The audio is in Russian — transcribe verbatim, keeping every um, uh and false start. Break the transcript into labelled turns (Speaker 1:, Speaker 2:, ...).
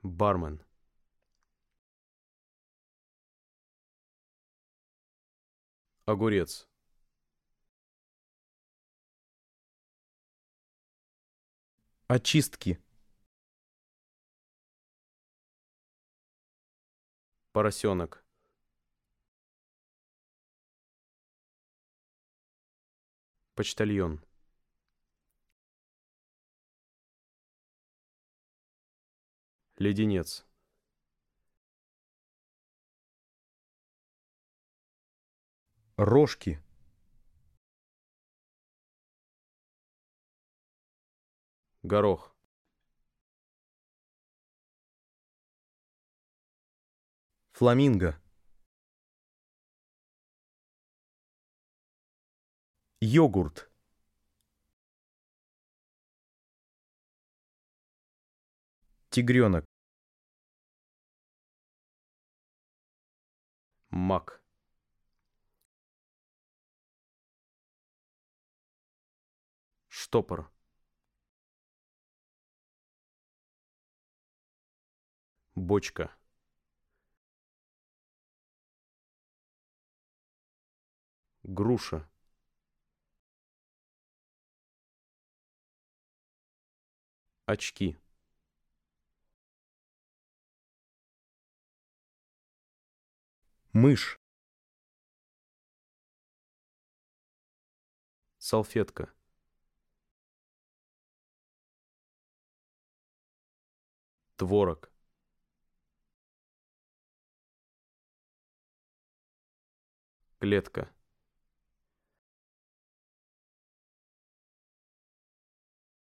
Speaker 1: Бармен. Огурец.
Speaker 2: Очистки.
Speaker 1: Поросенок. Почтальон. Леденец.
Speaker 2: Рожки.
Speaker 1: Горох.
Speaker 2: Фламинго. Йогурт. Тигренок.
Speaker 1: Мак. Штопор. Бочка. Груша. Очки.
Speaker 2: Мышь.
Speaker 1: Салфетка. Творог. Клетка.